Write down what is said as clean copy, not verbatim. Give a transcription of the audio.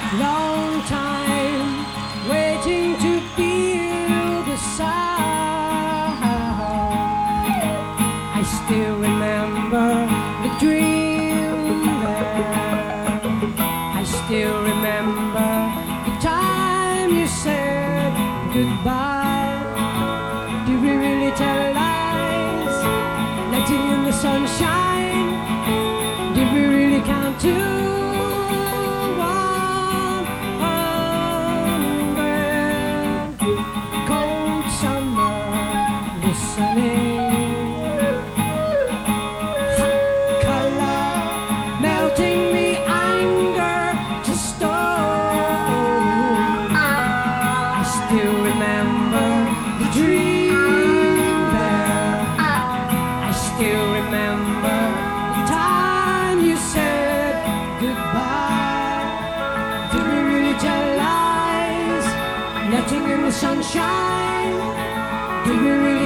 long time waiting to feel the sound. I still remember the dream there. I still remember the time you said goodbye. Did we really tell lies, letting in the sunshine? Did we really count to 100? Cold summer, listening, hot color, melting the anger to stone. I still remember the dream there. I still remember the time you said goodbye. Did we really tell lies, letting in the sunshine? Did we really